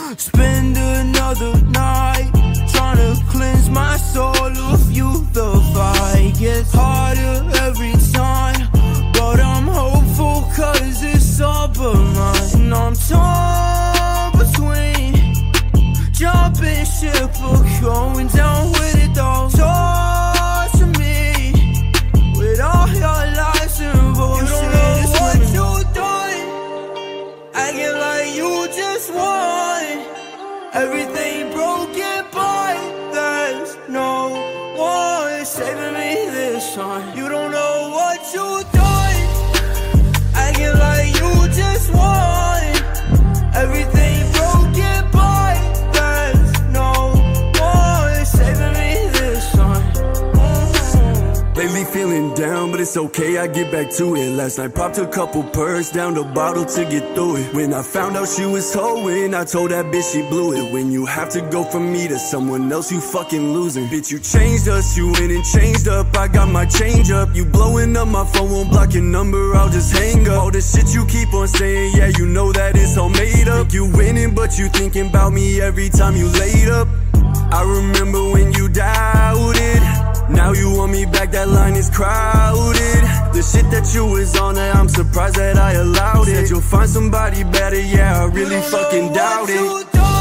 Spend another night trying to cleanse my soul of you. The fight gets harder every time, but I'm hopeful cause it's all but mine. I'm torn between jumping ship or going down with it though. Torture me with all your lies and bullshit. You don't know what you done, acting like you just won. Everything broken, but there's no one saving me this time. You don't know what you done, acting like you just won. Everything broken, but there's no one saving me this time. Lately feeling down, but it's okay, I get back to it. Last night popped a couple perks, down the bottle to get through it. When I found out she was hoeing, I told that bitch she blew it. When you have to go from me to someone else, you fucking losing. Bitch, you changed us, you went and changed up. I got my change up, you blowing up my phone, won't block your number, I'll just hang up. All the shit you keep on saying, yeah, you know that it's all made up. You winning, but you thinking about me every time you laid up. I remember when you doubted, now you want me back, that line is crowded. The shit that you was on, I'm surprised that I allowed it. Said you'll find somebody better, yeah, I really fucking doubt it.